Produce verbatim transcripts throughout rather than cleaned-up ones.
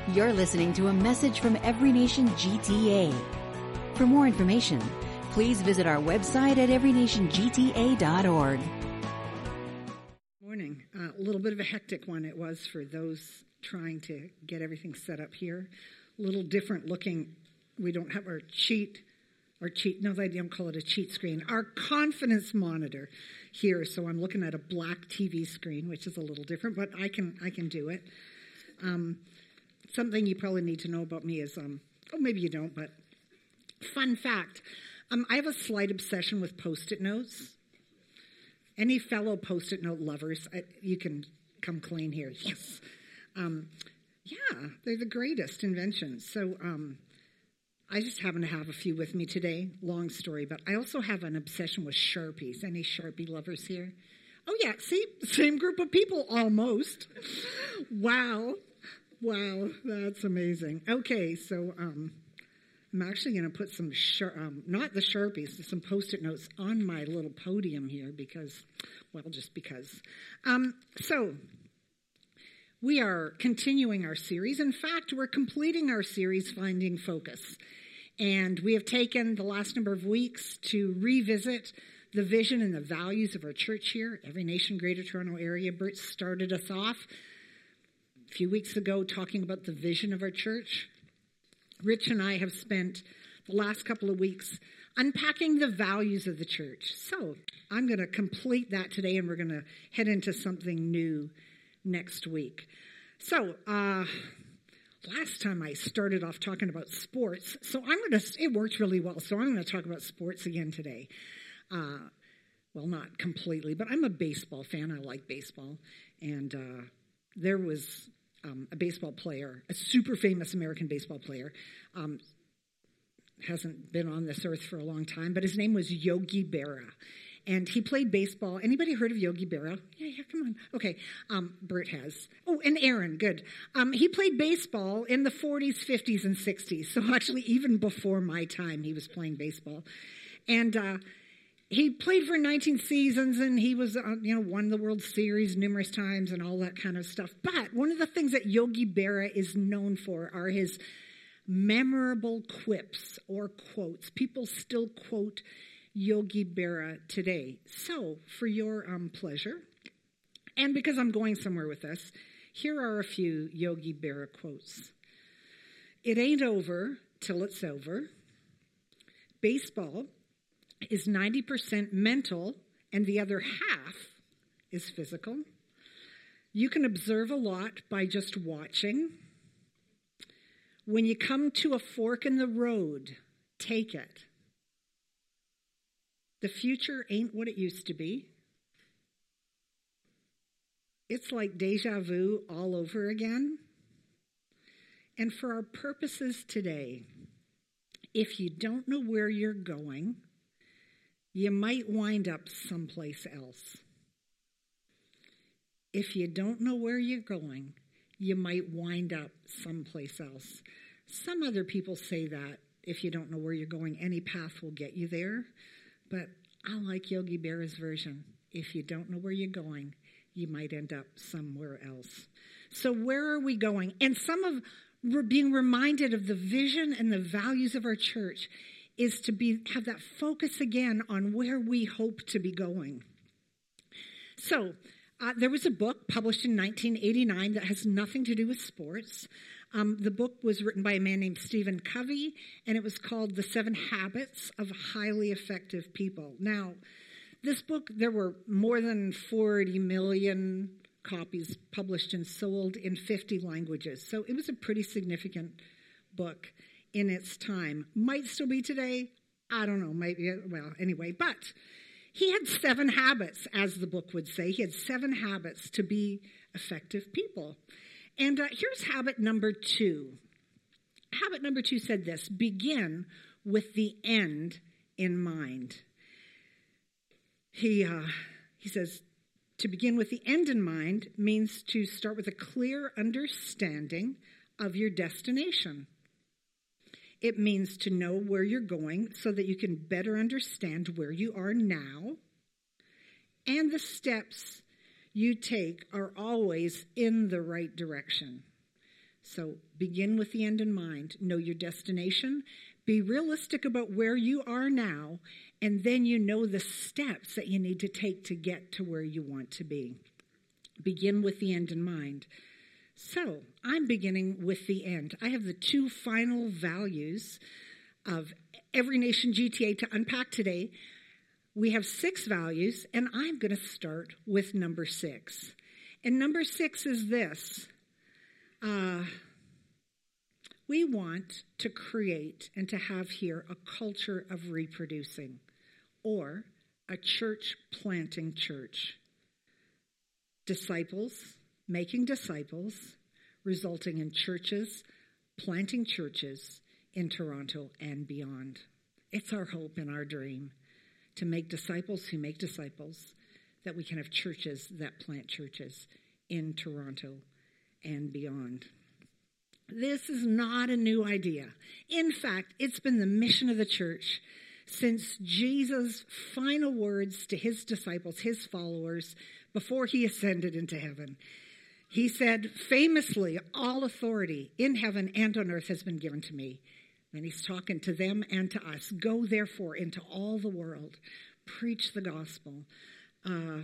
You're listening to a message from Every Nation G T A. For more information, please visit our website at every nation g t a dot org. Morning. Uh, a little bit of a hectic one it was for those trying to get everything set up here. A little different looking. We don't have our cheat, our cheat, no, I don't call it a cheat screen, our confidence monitor here. So I'm looking at a black T V screen, which is a little different, but I can I can do it. Um, something you probably need to know about me is, um, oh, maybe you don't, but fun fact. Um, I have a slight obsession with Post-it notes. Any fellow Post-it note lovers, I, you can come clean here. Yes. Um, yeah, they're the greatest inventions. So um, I just happen to have a few with me today. Long story, but I also have an obsession with Sharpies. Any Sharpie lovers here? Oh, yeah, see? Same group of people, almost. Wow. Wow, that's amazing. Okay, so... Um, I'm actually going to put some, shar- um, not the Sharpies, some Post-it notes on my little podium here because, well, just because. Um, so, we are continuing our series. In fact, we're completing our series, Finding Focus. And we have taken the last number of weeks to revisit the vision and the values of our church here, Every Nation Greater Toronto Area. Bert started us off a few weeks ago talking about the vision of our church. Rich and I have spent the last couple of weeks unpacking the values of the church. So I'm going to complete that today, and we're going to head into something new next week. So uh, last time I started off talking about sports, so I'm going to, it worked really well, so I'm going to talk about sports again today. Uh, well, not completely, but I'm a baseball fan. I like baseball. And uh, there was... Um, a baseball player, a super famous American baseball player, um, hasn't been on this earth for a long time, but his name was Yogi Berra. And he played baseball. Anybody heard of Yogi Berra? Yeah, yeah, come on. Okay, um, Bert has. Oh, and Aaron, good. Um, he played baseball in the forties, fifties, and sixties. So actually, even before my time, he was playing baseball. And uh, he played for nineteen seasons, and he was, uh, you know, won the World Series numerous times and all that kind of stuff. But one of the things that Yogi Berra is known for are his memorable quips or quotes. People still quote Yogi Berra today. So, for your um, pleasure, and because I'm going somewhere with this, here are a few Yogi Berra quotes. It ain't over till it's over. Baseball is ninety percent mental and the other half is physical. You can observe a lot by just watching. When you come to a fork in the road, take it. The future ain't what it used to be. It's like deja vu all over again. And for our purposes today, if you don't know where you're going, you might wind up someplace else. If you don't know where you're going, you might wind up someplace else. Some other people say that if you don't know where you're going, any path will get you there. But I like Yogi Berra's version. If you don't know where you're going, you might end up somewhere else. So where are we going? And some of we're being reminded of the vision and the values of our church is to be have that focus again on where we hope to be going. So uh, there was a book published in nineteen eighty-nine that has nothing to do with sports. Um, the book was written by a man named Stephen Covey, and it was called The Seven Habits of Highly Effective People. Now, this book, there were more than forty million copies published and sold in fifty languages. So it was a pretty significant book in its time. Might still be today. I don't know. Maybe, well, anyway. But he had seven habits, as the book would say. He had seven habits to be effective people. And uh, here's habit number two. Habit number two said this: begin with the end in mind. He, uh, he says, to begin with the end in mind means to start with a clear understanding of your destination. It means to know where you're going so that you can better understand where you are now. And the steps you take are always in the right direction. So begin with the end in mind. Know your destination. Be realistic about where you are now, and then you know the steps that you need to take to get to where you want to be. Begin with the end in mind. So I'm beginning with the end. I have the two final values of Every Nation G T A to unpack today. We have six values, and I'm going to start with number six. And number six is this. Uh, we want to create and to have here a culture of reproducing, or a church planting church. Disciples, making disciples, resulting in churches, planting churches in Toronto and beyond. It's our hope and our dream to make disciples who make disciples, that we can have churches that plant churches in Toronto and beyond. This is not a new idea. In fact, it's been the mission of the church since Jesus' final words to his disciples, his followers, before he ascended into heaven. He said, famously, all authority in heaven and on earth has been given to me. And he's talking to them and to us. Go, therefore, into all the world. Preach the gospel. Uh,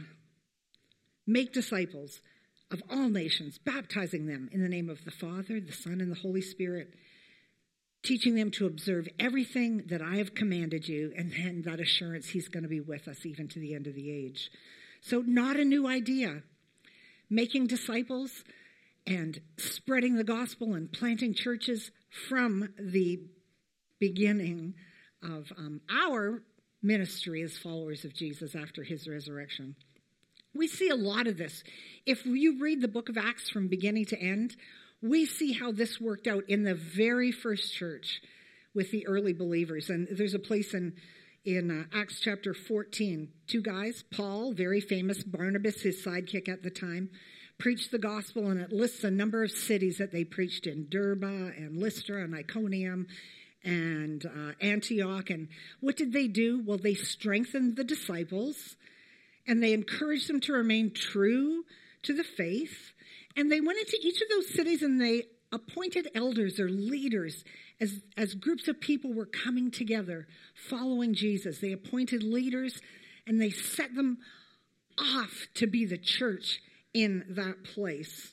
make disciples of all nations, baptizing them in the name of the Father, the Son, and the Holy Spirit, teaching them to observe everything that I have commanded you, and then that assurance he's going to be with us even to the end of the age. So not a new idea. Making disciples and spreading the gospel and planting churches from the beginning of um, our ministry as followers of Jesus after his resurrection. We see a lot of this. If you read the book of Acts from beginning to end, we see how this worked out in the very first church with the early believers. And there's a place in, in uh, Acts chapter fourteen. Two guys, Paul, very famous, Barnabas, his sidekick at the time, preached the gospel, and it lists a number of cities that they preached in: Derbe and Lystra and Iconium and uh, Antioch. And what did they do? Well, they strengthened the disciples, and they encouraged them to remain true to the faith. And they went into each of those cities and they appointed elders or leaders as, as groups of people were coming together following Jesus. They appointed leaders and they set them off to be the church in that place,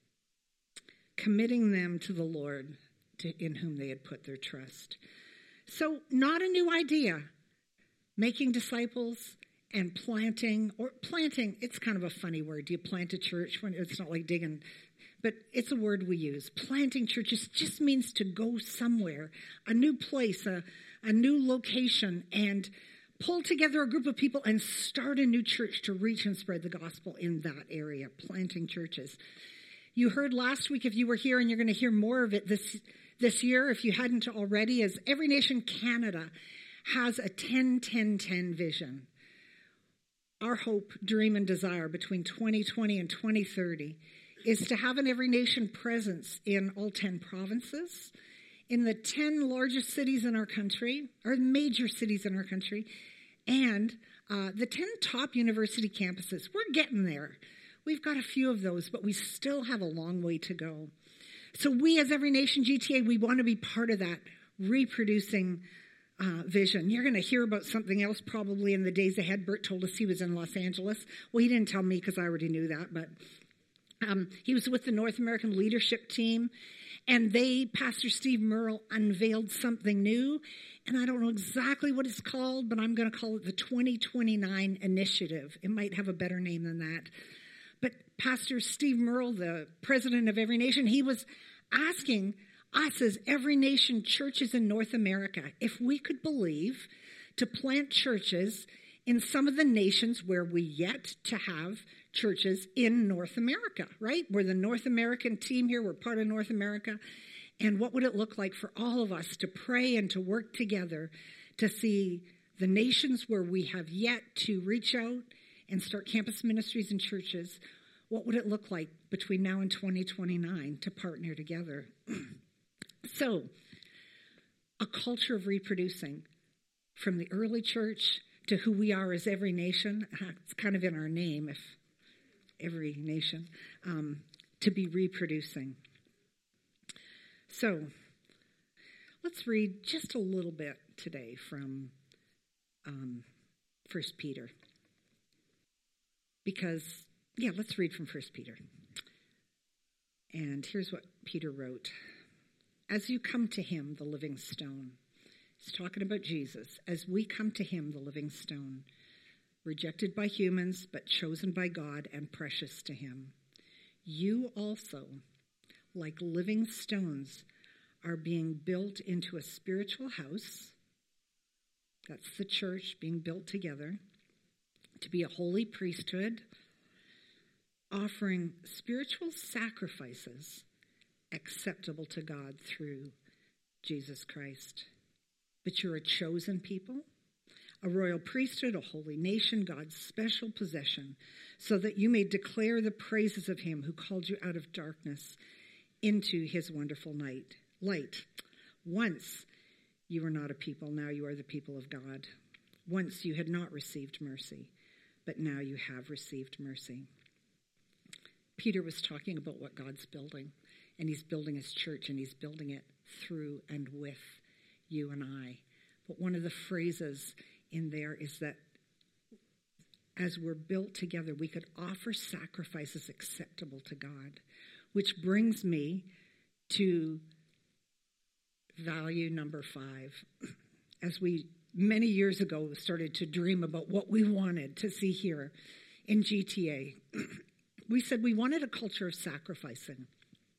committing them to the Lord to, in whom they had put their trust. So not a new idea. Making disciples and planting, or planting, it's kind of a funny word. Do you plant a church? When it's not like digging, but it's a word we use. Planting churches just means to go somewhere, a new place, a, a new location, and pull together a group of people and start a new church to reach and spread the gospel in that area, planting churches. You heard last week, if you were here, and you're going to hear more of it this, this year, if you hadn't already, is Every Nation Canada has a ten ten ten vision. Our hope, dream, and desire between twenty twenty and twenty thirty is to have an Every Nation presence in all ten provinces, in the ten largest cities in our country, or major cities in our country, and uh, the ten top university campuses. We're getting there. We've got a few of those, but we still have a long way to go. So we as Every Nation G T A, we want to be part of that reproducing Uh, vision. You're going to hear about something else probably in the days ahead. Bert told us he was in Los Angeles. Well, he didn't tell me because I already knew that, but um, he was with the North American leadership team, and they, Pastor Steve Merle, unveiled something new, and I don't know exactly what it's called, but I'm going to call it the twenty twenty-nine Initiative. It might have a better name than that. But Pastor Steve Merle, the president of Every Nation, he was asking us as Every Nation churches in North America, if we could believe to plant churches in some of the nations where we yet to have churches in North America, right? We're the North American team here. We're part of North America. And what would it look like for all of us to pray and to work together to see the nations where we have yet to reach out and start campus ministries and churches? What would it look like between now and twenty twenty-nine to partner together? So, a culture of reproducing from the early church to who we are as Every Nation. It's kind of in our name, if Every Nation, um, to be reproducing. So let's read just a little bit today from um, First Peter. Because, yeah, let's read from First Peter. And here's what Peter wrote. As you come to him, the living stone. He's talking about Jesus. As we come to him, the living stone, rejected by humans, but chosen by God and precious to him. You also, like living stones, are being built into a spiritual house. That's the church being built together to be a holy priesthood, offering spiritual sacrifices acceptable to God through Jesus Christ. But you're a chosen people, a royal priesthood, a holy nation, God's special possession, so that you may declare the praises of him who called you out of darkness into his wonderful night, light. Once you were not a people, now you are the people of God. Once you had not received mercy, but now you have received mercy. Peter was talking about what God's building, and he's building his church, and he's building it through and with you and I. But one of the phrases in there is that as we're built together, we could offer sacrifices acceptable to God, which brings me to value number five. As we many years ago started to dream about what we wanted to see here in G T A, we said we wanted a culture of sacrificing,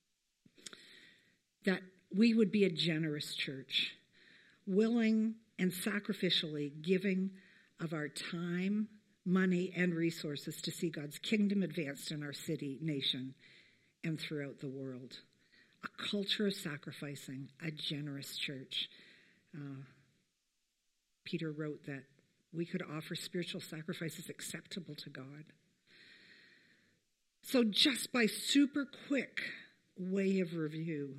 that we would be a generous church, willing and sacrificially giving of our time, money, and resources to see God's kingdom advanced in our city, nation, and throughout the world. A culture of sacrificing, a generous church. Uh, Peter wrote that we could offer spiritual sacrifices acceptable to God. So just by super quick way of review,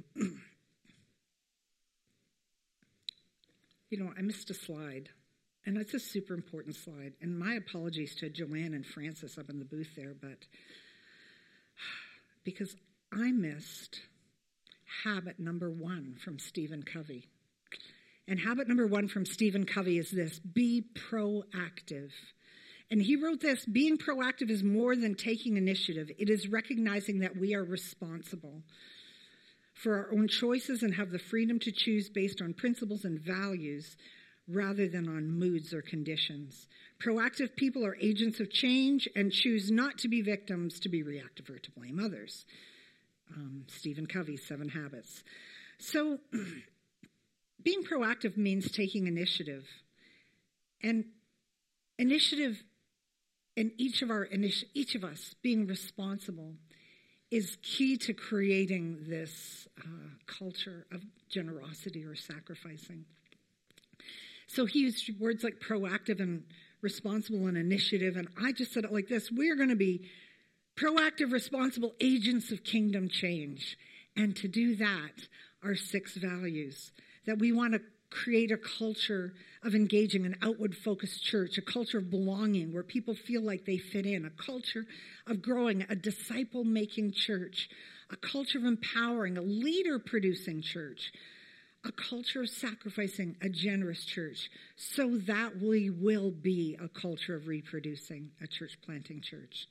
you know, I missed a slide, and it's a super important slide. And my apologies to Joanne and Francis up in the booth there, but because I missed habit number one from Stephen Covey. And habit number one from Stephen Covey is this: be proactive. And he wrote this: being proactive is more than taking initiative. It is recognizing that we are responsible for our own choices and have the freedom to choose based on principles and values rather than on moods or conditions. Proactive people are agents of change and choose not to be victims, to be reactive, or to blame others. Um, Stephen Covey, Seven Habits. So being proactive means taking initiative. And initiative in each of our each of us being responsible is key to creating this uh, culture of generosity or sacrificing. So he used words like proactive and responsible and initiative, and I just said it like this: we're going to be proactive, responsible agents of kingdom change. And to do that are six values. That we want to create a culture of engaging, an outward-focused church, a culture of belonging where people feel like they fit in, a culture of growing, a disciple-making church, a culture of empowering, a leader-producing church, a culture of sacrificing, a generous church, so that we will be a culture of reproducing, a church-planting church.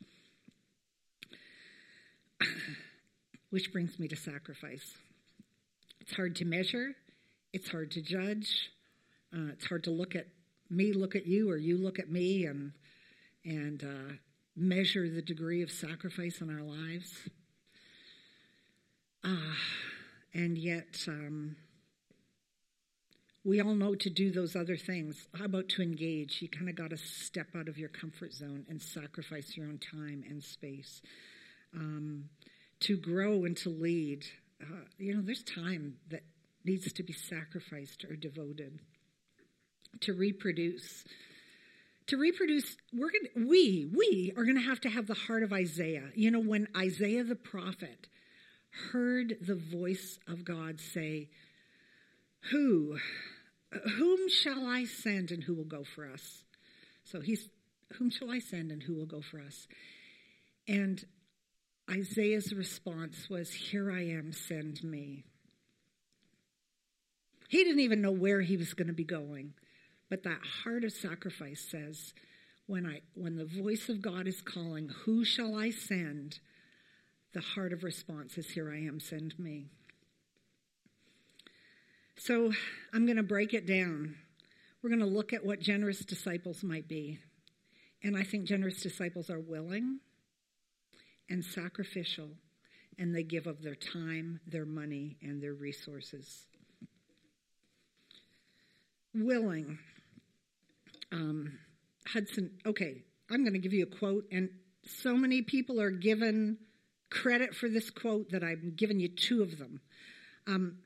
Which brings me to sacrifice. It's hard to measure. It's hard to judge. Uh, it's hard to look at me, look at you, or you look at me, and and uh, measure the degree of sacrifice in our lives. Uh, and yet, um, we all know to do those other things. How about to engage? You kind of got to step out of your comfort zone and sacrifice your own time and space. Um, to grow and to lead, uh, you know, there's time that needs to be sacrificed or devoted. To reproduce. To reproduce, we're gonna, we, we are going to have to have the heart of Isaiah. You know, when Isaiah the prophet heard the voice of God say, who, whom shall I send and who will go for us? So he's, whom shall I send and who will go for us? And Isaiah's response was, here I am, send me. He didn't even know where he was going to be going. But that heart of sacrifice says, when I, when the voice of God is calling, who shall I send? The heart of response is, here I am, send me. So I'm going to break it down. We're going to look at what generous disciples might be. And I think generous disciples are willing and sacrificial, and they give of their time, their money, and their resources. Willing. Um, Hudson, okay, I'm going to give you a quote, and so many people are given credit for this quote that I've given you two of them. Um,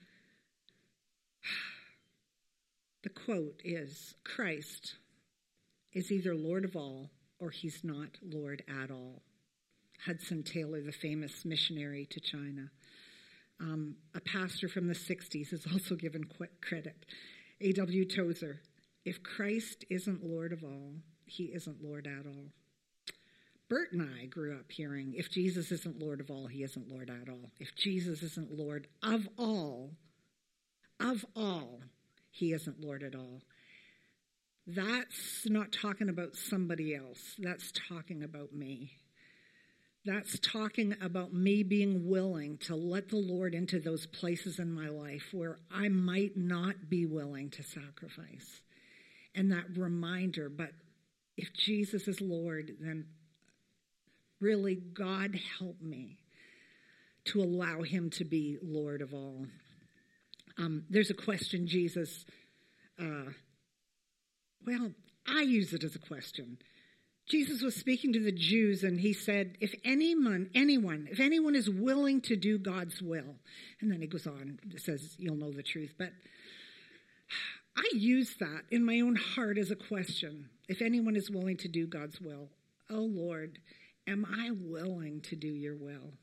the quote is, Christ is either Lord of all or he's not Lord at all. Hudson Taylor, the famous missionary to China. Um, a pastor from the sixties is also given credit. A W Tozer, if Christ isn't Lord of all, he isn't Lord at all. Bert and I grew up hearing, if Jesus isn't Lord of all, he isn't Lord at all. If Jesus isn't Lord of all, of all, he isn't Lord at all. That's not talking about somebody else. That's talking about me. That's talking about me being willing to let the Lord into those places in my life where I might not be willing to sacrifice. And that reminder, but if Jesus is Lord, then really God help me to allow him to be Lord of all. Um, there's a question Jesus, uh, well, I use it as a question. Jesus was speaking to the Jews, and he said, if anyone, anyone, if anyone is willing to do God's will, and then he goes on, says, you'll know the truth. But I use that in my own heart as a question. If anyone is willing to do God's will, oh Lord, am I willing to do your will?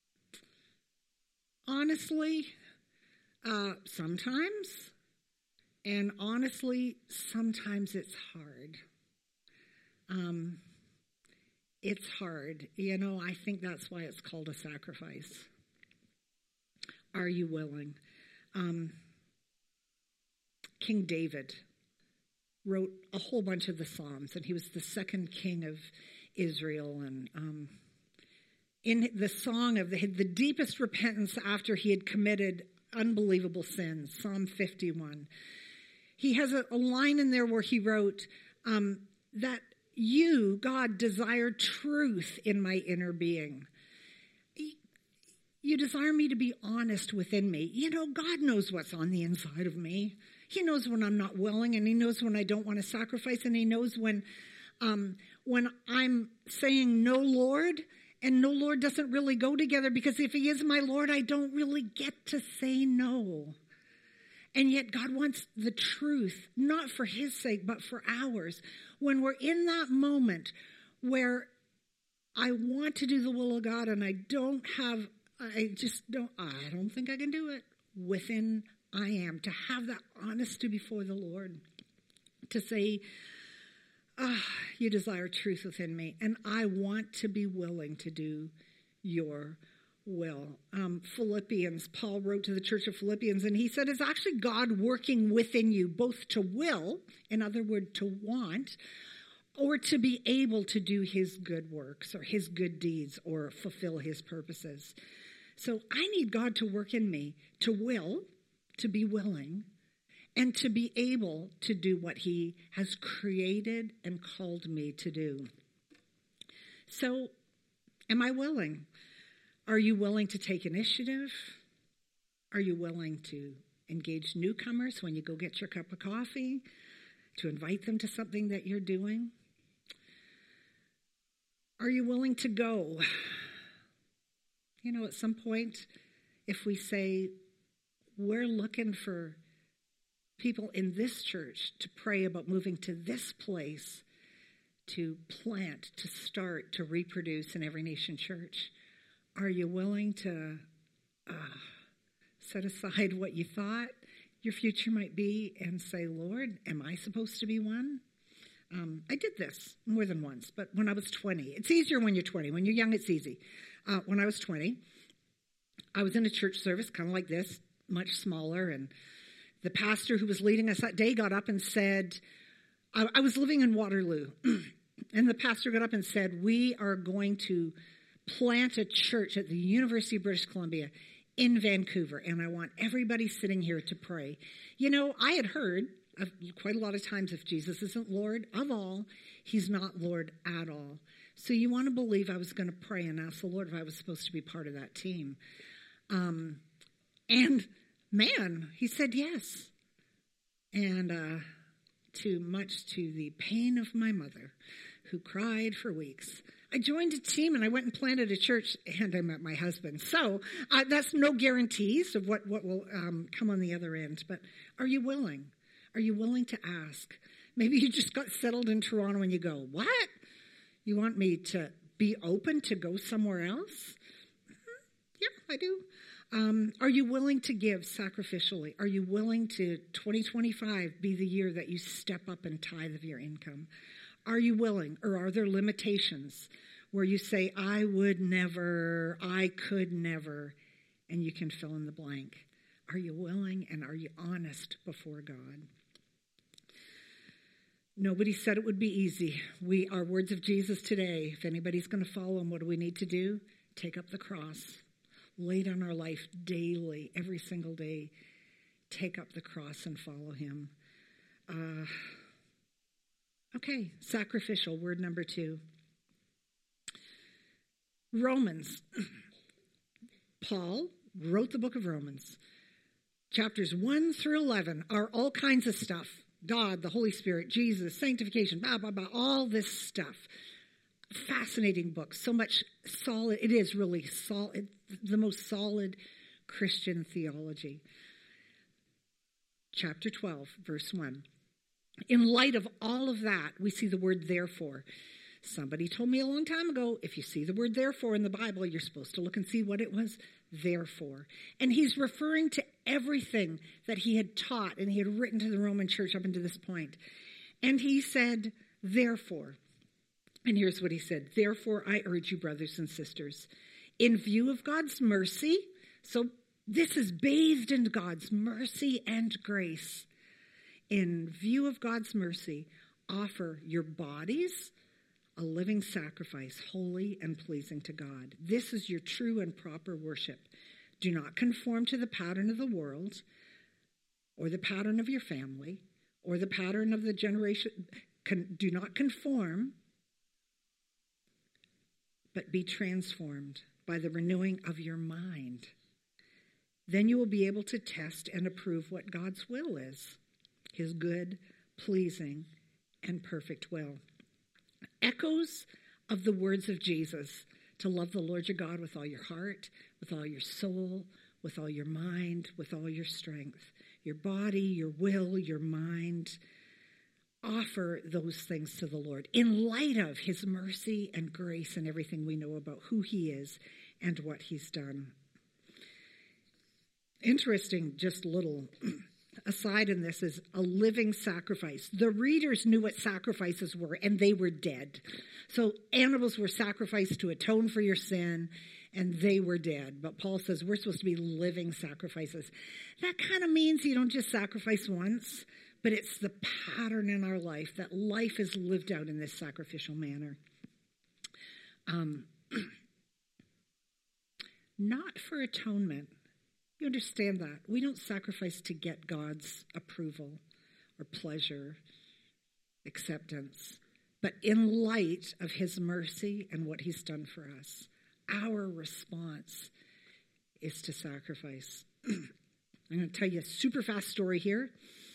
Honestly, uh, sometimes, and honestly, sometimes it's hard. Um, it's hard. You know, I think that's why it's called a sacrifice. Are you willing? Um, King David wrote a whole bunch of the Psalms, and he was the second king of Israel. And um, in the song of the, the deepest repentance after he had committed unbelievable sins, Psalm fifty-one, he has a, a line in there where he wrote um, that you, God, desire truth in my inner being. You desire me to be honest within me. You know, God knows what's on the inside of me. He knows when I'm not willing, and he knows when I don't want to sacrifice, and he knows when um, when I'm saying no, Lord, and no, Lord doesn't really go together, because if he is my Lord, I don't really get to say no. And yet God wants the truth, not for his sake, but for ours. When we're in that moment where I want to do the will of God and I don't have, I just don't, I don't think I can do it. Within I am, to have that honesty before the Lord, to say, ah, you desire truth within me, and I want to be willing to do your will. Um, Philippians, Paul wrote to the church of Philippians, and he said it's actually God working within you, both to will, in other words, to want, or to be able to do his good works or his good deeds or fulfill his purposes. So I need God to work in me to will, to be willing, and to be able to do what he has created and called me to do. So am I willing? Are you willing to take initiative? Are you willing to engage newcomers when you go get your cup of coffee? To invite them to something that you're doing? Are you willing to go? You know, at some point, if we say, we're looking for people in this church to pray about moving to this place, to plant, to start, to reproduce in Every Nation Church, are you willing to uh, set aside what you thought your future might be and say, Lord, am I supposed to be one? Um, I did this more than once, but when I was twenty, it's easier when you're twenty. When you're young, it's easy. Uh, when I was twenty, I was in a church service kind of like this, much smaller, and The pastor who was leading us that day got up and said, I, I was living in Waterloo, and the pastor got up and said, we are going to plant a church at the University of British Columbia in Vancouver, and I want everybody sitting here to pray. You know, I had heard of quite a lot of times, if Jesus isn't Lord of all, he's not Lord at all. So you want to believe I was going to pray and ask the Lord if I was supposed to be part of that team. Um, and man, he said yes. And uh, to much to the pain of my mother, who cried for weeks, I joined a team and I went and planted a church, and I met my husband. So uh, that's no guarantees of what, what will um, come on the other end. But are you willing? Are you willing to ask? Maybe you just got settled in Toronto and you go, what? You want me to be open to go somewhere else? Mm-hmm. Yeah, I do. Um, are you willing to give sacrificially? Are you willing to twenty twenty-five be the year that you step up and tithe of your income? Are you willing, or are there limitations where you say, I would never, I could never, and you can fill in the blank? Are you willing, and are you honest before God? Nobody said it would be easy. We, our words of Jesus today, if anybody's going to follow him, what do we need to do? Take up the cross. Lay down our life daily, every single day. Take up the cross and follow him. Uh, okay, sacrificial, word number two. Romans. Paul wrote the book of Romans. Chapters one through eleven are all kinds of stuff. God, the Holy Spirit, Jesus, sanctification, blah, blah, blah, all this stuff. Fascinating book. So much solid. It is really solid, the most solid Christian theology. Chapter twelve, verse one. In light of all of that, we see the word therefore. Somebody told me a long time ago, if you see the word therefore in the Bible, you're supposed to look and see what it was therefore. And he's referring to everything that he had taught and he had written to the Roman church up until this point. And he said, therefore. And here's what he said. Therefore, I urge you, brothers and sisters, in view of God's mercy, so this is bathed in God's mercy and grace. In view of God's mercy, offer your bodies a living sacrifice, holy and pleasing to God. This is your true and proper worship. Do not conform to the pattern of the world or the pattern of your family or the pattern of the generation. Con- do not conform, but be transformed by the renewing of your mind. Then you will be able to test and approve what God's will is, his good, pleasing, and perfect will. Echoes of the words of Jesus, to love the Lord your God with all your heart, with all your soul, with all your mind, with all your strength, your body, your will, your mind. Offer those things to the Lord in light of his mercy and grace and everything we know about who he is and what he's done. Interesting, just a little aside in this is a living sacrifice. The readers knew what sacrifices were, and they were dead. So animals were sacrificed to atone for your sin, and they were dead. But Paul says we're supposed to be living sacrifices. That kind of means you don't just sacrifice once, but it's the pattern in our life, that life is lived out in this sacrificial manner. Um, not for atonement. You understand that. We don't sacrifice to get God's approval or pleasure, acceptance, but in light of his mercy and what he's done for us. Our response is to sacrifice. I'm going to tell you a super fast story here.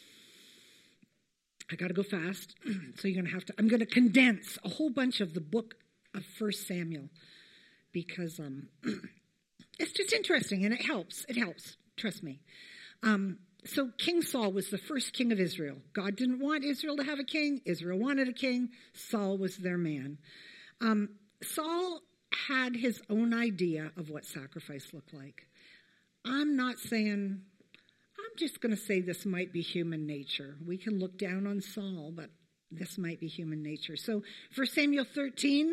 I got to go fast, so you're going to have to, I'm going to condense a whole bunch of the book of First Samuel because um, it's just interesting and it helps. It helps. Trust me. Um, so King Saul was the first king of Israel. God didn't want Israel to have a king. Israel wanted a king. Saul was their man. Um, Saul had his own idea of what sacrifice looked like. I'm not saying, I'm just going to say this might be human nature. We can look down on Saul, but this might be human nature. So First Samuel thirteen,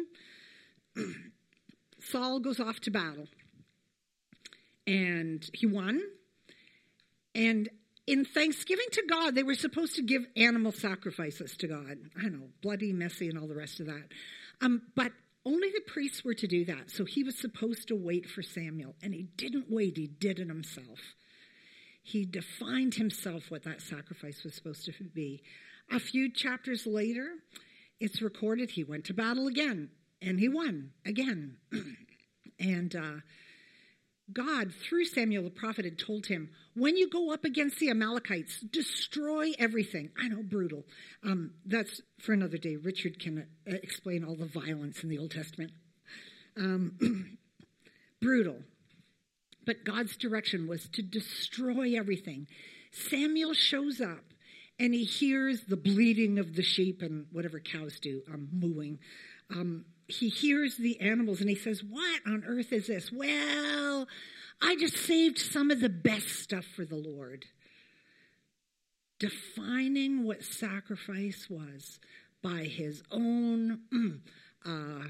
Saul goes off to battle. And he won. And in thanksgiving to God, they were supposed to give animal sacrifices to God. I know, bloody, messy, and all the rest of that. Um, but only the priests were to do that. So he was supposed to wait for Samuel. And he didn't wait. He did it himself. He defined himself what that sacrifice was supposed to be. A few chapters later, it's recorded he went to battle again. And he won again. and uh, God, through Samuel the prophet, had told him, when you go up against the Amalekites, destroy everything. I know, brutal. Um, that's for another day. Richard can uh, explain all the violence in the Old Testament. Um, brutal. But God's direction was to destroy everything. Samuel shows up, and he hears the bleating of the sheep and whatever cows do, um, mooing. Um, he hears the animals, and he says, what on earth is this? Well, I just saved some of the best stuff for the Lord. Defining what sacrifice was by his own, uh,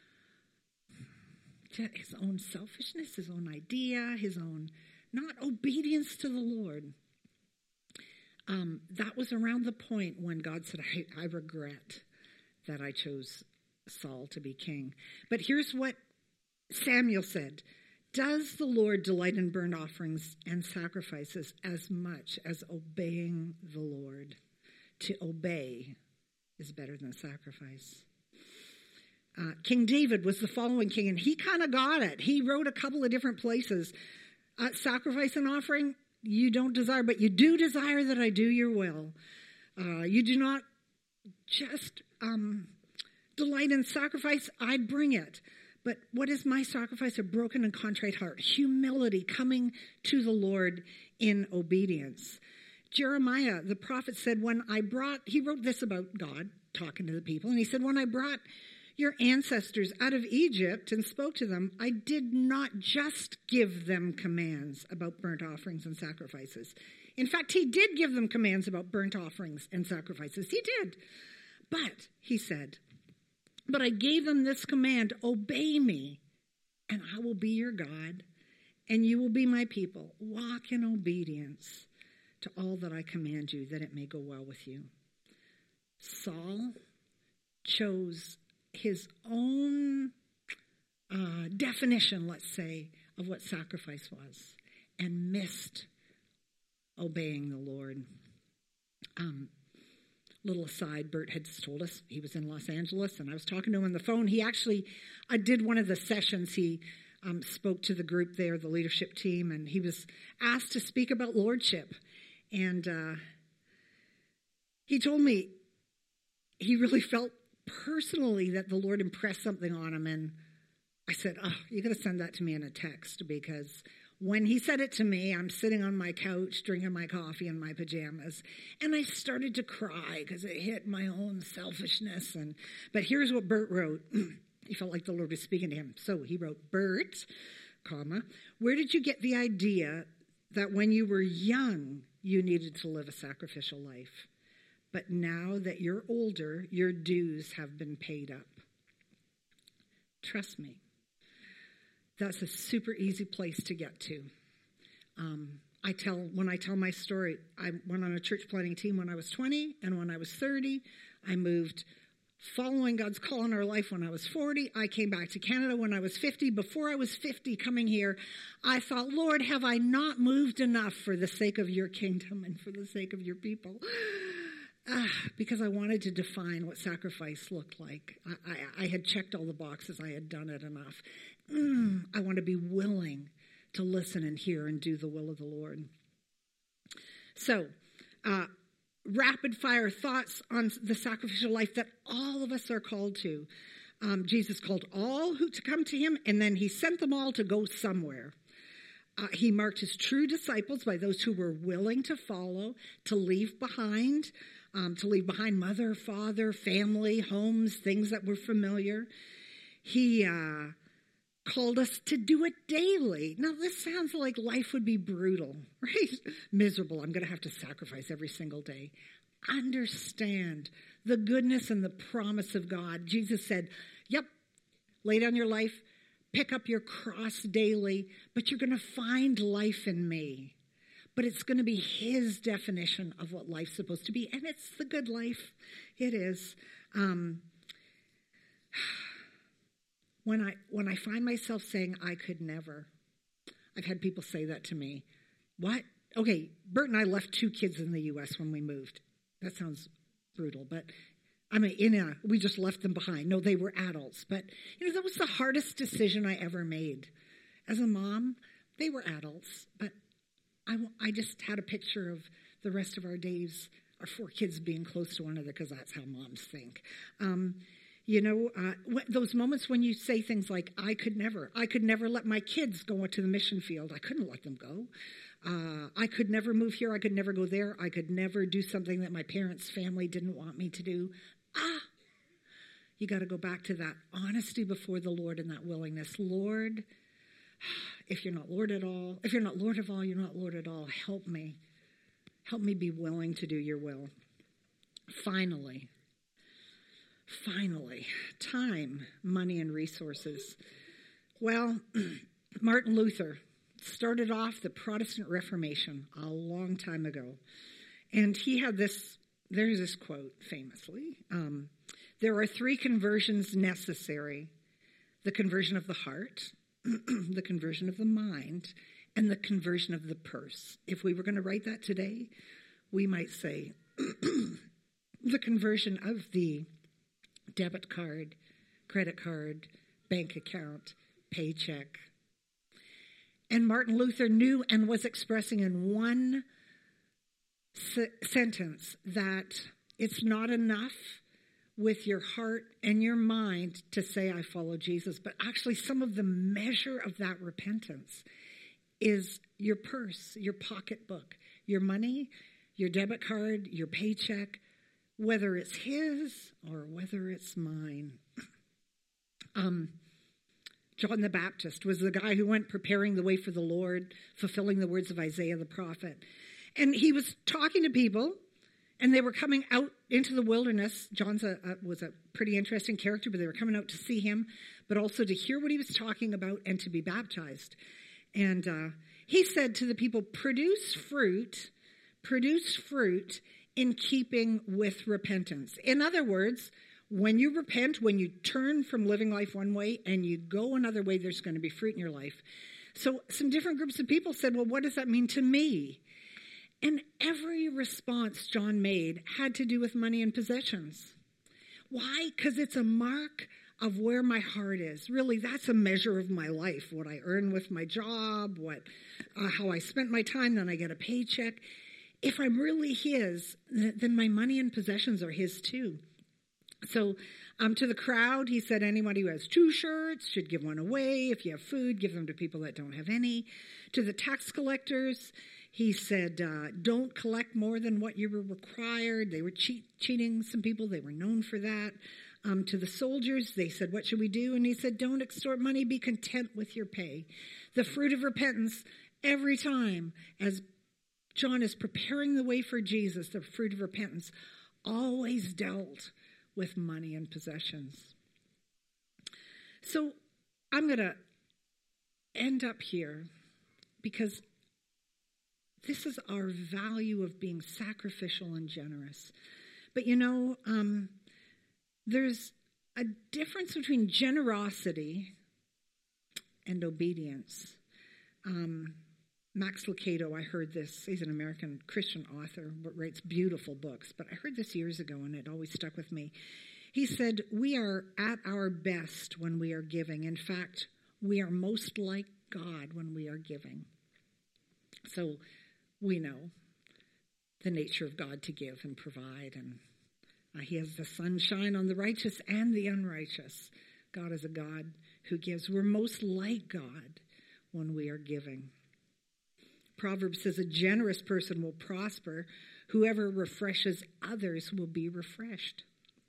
his own selfishness, his own idea, his own not obedience to the Lord. Um, that was around the point when God said, I, I regret that I chose Saul to be king. But here's what Samuel said. Does the Lord delight in burnt offerings and sacrifices as much as obeying the Lord? To obey is better than sacrifice. Uh, king David was the following king, and he kind of got it. He wrote a couple of different places. Uh, sacrifice and offering, you don't desire, but you do desire that I do your will. Uh, you do not just um, delight in sacrifice, I'd bring it. But what is my sacrifice? A broken and contrite heart. Humility, coming to the Lord in obedience. Jeremiah, the prophet, said, when I brought, he wrote this about God, talking to the people, and he said, when I brought your ancestors out of Egypt and spoke to them, I did not just give them commands about burnt offerings and sacrifices. In fact, he did give them commands about burnt offerings and sacrifices. He did. But, he said, but I gave them this command, obey me, and I will be your God, and you will be my people. Walk in obedience to all that I command you, that it may go well with you. Saul chose his own uh, definition, let's say, of what sacrifice was, and missed obeying the Lord. Um, little aside, Bert had told us he was in Los Angeles, and I was talking to him on the phone. He actually, I did one of the sessions. He um, spoke to the group there, the leadership team, and he was asked to speak about lordship. And uh, he told me he really felt personally that the Lord impressed something on him. And I said, oh, you got to send that to me in a text, because when he said it to me, I'm sitting on my couch drinking my coffee in my pajamas, and I started to cry because it hit my own selfishness. And but here's what Bert wrote. He felt like the Lord was speaking to him. So he wrote, Bert, comma, where did you get the idea that when you were young, you needed to live a sacrificial life? But now that you're older, your dues have been paid up. Trust me. That's a super easy place to get to. Um, I tell when I tell my story, I went on a church planting team when I was twenty, and when I was thirty, I moved following God's call in our life when I was forty. I came back to Canada when I was fifty. Before I was fifty coming here, I thought, Lord, have I not moved enough for the sake of your kingdom and for the sake of your people? Ah, because I wanted to define what sacrifice looked like. I, I, I had checked all the boxes. I had done it enough. Mm, I want to be willing to listen and hear and do the will of the Lord. So, uh, rapid fire thoughts on the sacrificial life that all of us are called to. Um, Jesus called all who to come to him, and then he sent them all to go somewhere. Uh, he marked his true disciples by those who were willing to follow, to leave behind, um, to leave behind mother, father, family, homes, things that were familiar. He uh, called us to do it daily. Now, this sounds like life would be brutal, right? Miserable. I'm going to have to sacrifice every single day. Understand the goodness and the promise of God. Jesus said, yep, lay down your life, pick up your cross daily, but you're going to find life in me. but it's going to be his definition of what life's supposed to be, and it's the good life. It is. Um, when I when I find myself saying I could never, I've had people say that to me. What? Okay, Bert and I left two kids in the U S when we moved. That sounds brutal, but I mean, in a, we just left them behind. No, they were adults, but you know that was the hardest decision I ever made. As a mom, they were adults, but I, I just had a picture of the rest of our days, our four kids being close to one another, because that's how moms think. Um, you know, uh, wh- those moments when you say things like, I could never, I could never let my kids go to the mission field. I couldn't let them go. Uh, I could never move here. I could never go there. I could never do something that my parents' family didn't want me to do. Ah, you got to go back to that honesty before the Lord and that willingness. Lord, if you're not Lord at all, if you're not Lord of all, you're not Lord at all. Help me. Help me be willing to do your will. Finally, finally, time, money, and resources. Well, Martin Luther started off the Protestant Reformation a long time ago. And he had this, there's this quote famously. Um, there are three conversions necessary. The conversion of the heart, the conversion of the mind, and the conversion of the purse. If we were going to write that today, we might say the conversion of the debit card, credit card, bank account, paycheck. And Martin Luther knew and was expressing in one se- sentence that it's not enough with your heart and your mind to say, I follow Jesus. But actually, some of the measure of that repentance is your purse, your pocketbook, your money, your debit card, your paycheck, whether it's his or whether it's mine. Um, John the Baptist was the guy who went preparing the way for the Lord, fulfilling the words of Isaiah the prophet. And he was talking to people, and they were coming out into the wilderness. John was a pretty interesting character, but they were coming out to see him, but also to hear what he was talking about and to be baptized. And uh, he said to the people, produce fruit, produce fruit in keeping with repentance. In other words, when you repent, when you turn from living life one way and you go another way, there's going to be fruit in your life. So some different groups of people said, well, what does that mean to me? And every response John made had to do with money and possessions. Why? Because it's a mark of where my heart is. Really, that's a measure of my life, what I earn with my job, what, uh, how I spent my time, then I get a paycheck. If I'm really his, then my money and possessions are his too. So um, to the crowd, he said, anybody who has two shirts should give one away. If you have food, give them to people that don't have any. To the tax collectors, he said, uh, don't collect more than what you were required. They were cheat, cheating some people. They were known for that. Um, to the soldiers, they said, what should we do? And he said, don't extort money. Be content with your pay. The fruit of repentance, every time, as John is preparing the way for Jesus, the fruit of repentance always dealt with money and possessions. So I'm going to end up here because this is our value of being sacrificial and generous. But you know, um, there's a difference between generosity and obedience. Um, Max Lucado, I heard this, he's an American Christian author, but writes beautiful books, but I heard this years ago and it always stuck with me. He said, we are at our best when we are giving. In fact, we are most like God when we are giving. So we know the nature of God to give and provide, and uh, he has the sunshine on the righteous and the unrighteous. God is a God who gives. We're most like God when we are giving. Proverbs says a generous person will prosper. Whoever refreshes others will be refreshed.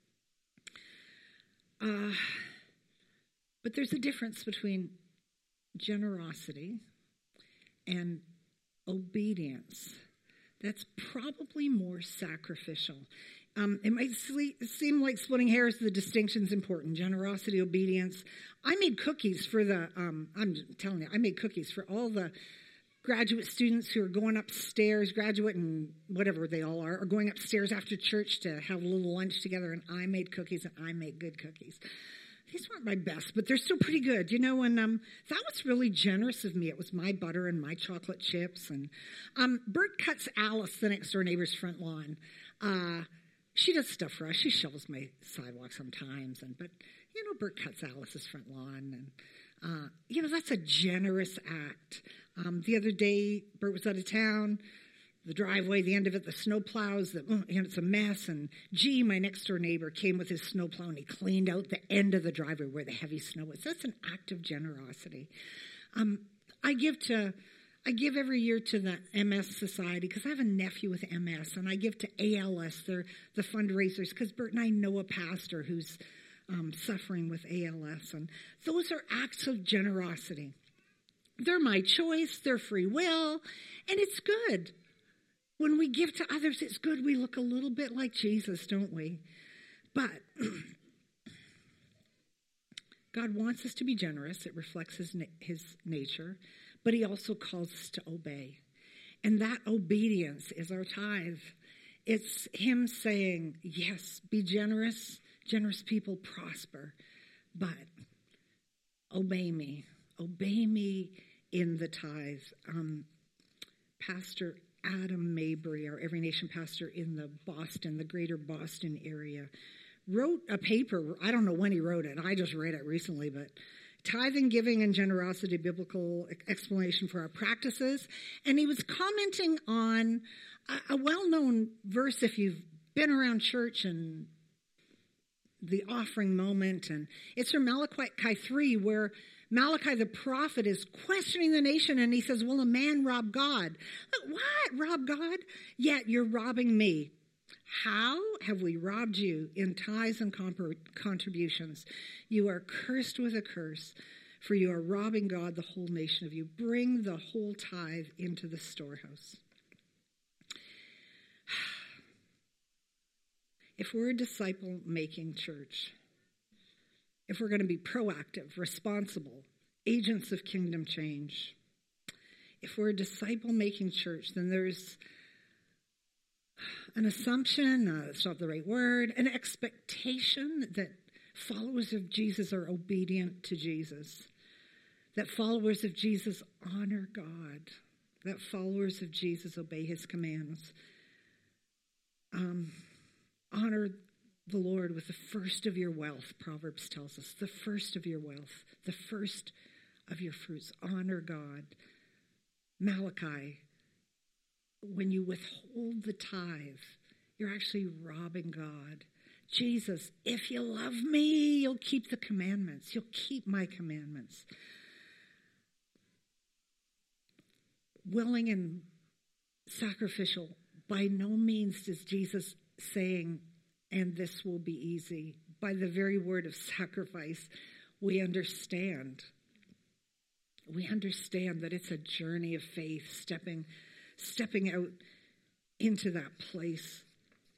Uh, but there's a difference between generosity and obedience. That's probably more sacrificial. Um, it might seem like splitting hairs. The distinction's important. Generosity, obedience. I made cookies for the, um, I'm telling you, I made cookies for all the graduate students who are going upstairs, graduate and whatever they all are, are going upstairs after church to have a little lunch together, and I made cookies, and I make good cookies. These weren't my best, but they're still pretty good, you know, and um, that was really generous of me. It was my butter and my chocolate chips. And um, Bert cuts Alice, the next door neighbor's front lawn. Uh, she does stuff for us. She shovels my sidewalk sometimes. And But, you know, Bert cuts Alice's front lawn. And, uh, you know, that's a generous act. Um, the other day, Bert was out of town. The driveway, the end of it, the snow plows, the, you know, it's a mess. And G, my next door neighbor, came with his snow plow and he cleaned out the end of the driveway where the heavy snow was. That's an act of generosity. Um, I give to, I give every year to the M S Society because I have a nephew with M S, and I give to A L S. They're the fundraisers because Bert and I know a pastor who's um, suffering with A L S, and those are acts of generosity. They're my choice. They're free will, and it's good. When we give to others, it's good. We look a little bit like Jesus, don't we? But God wants us to be generous. It reflects his, na- his nature. But he also calls us to obey. And that obedience is our tithe. It's him saying, yes, be generous. Generous people prosper. But obey me. Obey me in the tithe. Um, Pastor Adam Mabry, our Every Nation pastor in the Boston, the greater Boston area, wrote a paper. I don't know when he wrote it. I just read it recently, but Tithing, Giving, and Generosity, Biblical Explanation for Our Practices. And he was commenting on a, a well-known verse if you've been around church and the offering moment. And it's from Malachi three, where Malachi the prophet is questioning the nation, and he says, will a man rob God? What? Rob God? Yet you're robbing me. How have we robbed you in tithes and contributions? You are cursed with a curse, for you are robbing God, the whole nation of you. Bring the whole tithe into the storehouse. If we're a disciple-making church, if we're going to be proactive, responsible, agents of kingdom change, if we're a disciple-making church, then there's an assumption, uh, it's not the right word, an expectation that followers of Jesus are obedient to Jesus, that followers of Jesus honor God, that followers of Jesus obey his commands. Um, honor the Lord with the first of your wealth, Proverbs tells us, the first of your wealth, the first of your fruits. Honor God. Malachi, when you withhold the tithe, you're actually robbing God. Jesus, if you love me, you'll keep the commandments. You'll keep my commandments. Willing and sacrificial, by no means is Jesus saying, and this will be easy. By the very word of sacrifice, we understand. We understand that it's a journey of faith, stepping, stepping out into that place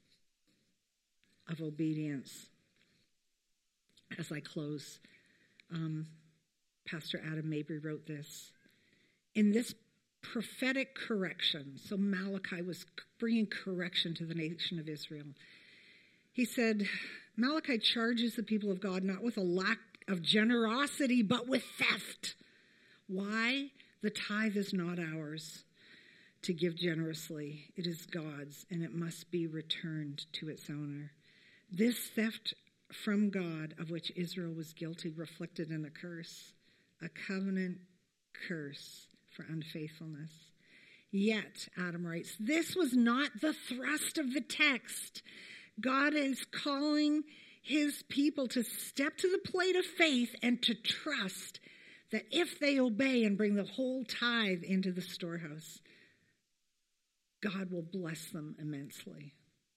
of obedience. As I close, um, Pastor Adam Mabry wrote this. In this prophetic correction, so Malachi was bringing correction to the nation of Israel. He said, Malachi charges the people of God not with a lack of generosity, but with theft. Why? The tithe is not ours to give generously. It is God's, and it must be returned to its owner. This theft from God, of which Israel was guilty, reflected in a curse, a covenant curse for unfaithfulness. Yet, Adam writes, this was not the thrust of the text. God is calling his people to step to the plate of faith and to trust that if they obey and bring the whole tithe into the storehouse, God will bless them immensely.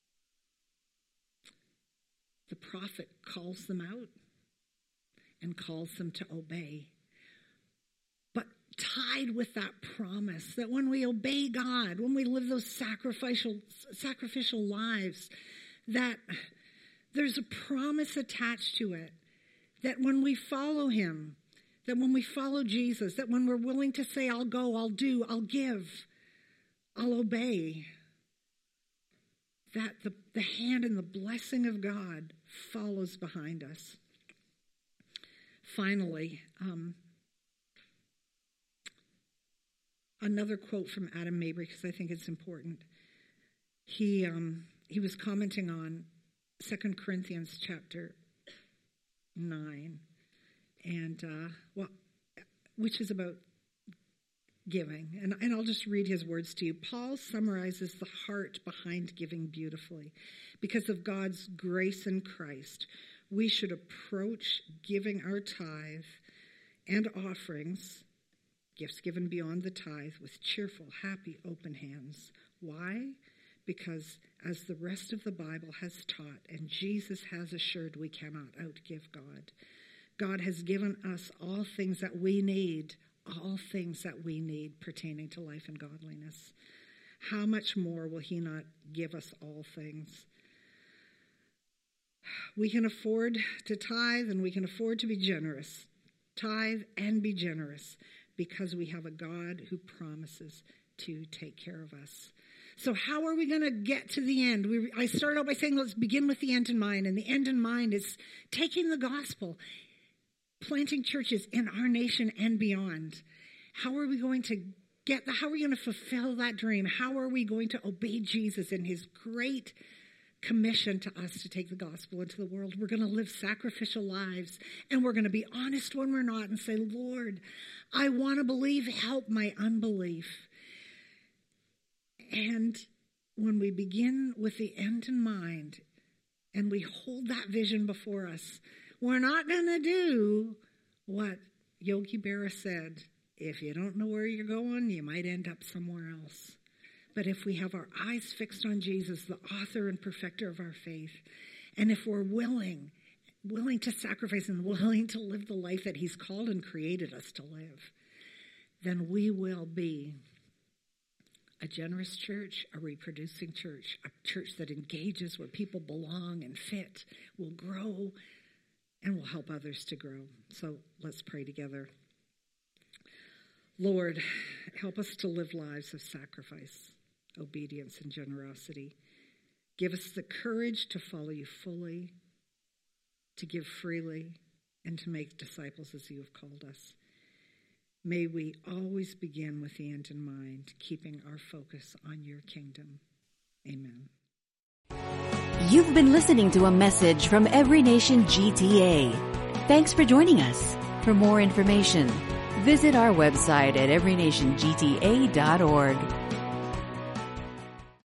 The prophet calls them out and calls them to obey. But tied with that promise that when we obey God, when we live those sacrificial sacrificial lives, that there's a promise attached to it that when we follow him, That when we follow Jesus, that when we're willing to say, I'll go, I'll do, I'll give, I'll obey, that the, the hand and the blessing of God follows behind us. Finally, um, another quote from Adam Mabry, because I think it's important. He um, he was commenting on Second Corinthians chapter nine, and uh, well, which is about giving. And, and I'll just read his words to you. Paul summarizes the heart behind giving beautifully. Because of God's grace in Christ, we should approach giving our tithe and offerings, gifts given beyond the tithe, with cheerful, happy, open hands. Why? Because as the rest of the Bible has taught, and Jesus has assured, we cannot outgive God. God has given us all things that we need, all things that we need pertaining to life and godliness. How much more will he not give us all things? We can afford to tithe and we can afford to be generous. Tithe and be generous because we have a God who promises to take care of us. So how are we going to get to the end? We, I started out by saying, let's begin with the end in mind. And the end in mind is taking the gospel, planting churches in our nation and beyond. How are we going to get that? How are we going to fulfill that dream? How are we going to obey Jesus in his great commission to us to take the gospel into the world? We're going to live sacrificial lives, and we're going to be honest when we're not and say, Lord, I want to believe, help my unbelief. And when we begin with the end in mind and we hold that vision before us, we're not going to do what Yogi Berra said. If you don't know where you're going, you might end up somewhere else. But if we have our eyes fixed on Jesus, the author and perfecter of our faith, and if we're willing, willing to sacrifice and willing to live the life that he's called and created us to live, then we will be a generous church, a reproducing church, a church that engages where people belong and fit, will grow, and will help others to grow. So let's pray together. Lord, help us to live lives of sacrifice, obedience, and generosity. Give us the courage to follow you fully, to give freely, and to make disciples as you have called us. May we always begin with the end in mind, keeping our focus on your kingdom. Amen. You've been listening to a message from Every Nation G T A. Thanks for joining us. For more information, visit our website at every nation g t a dot org.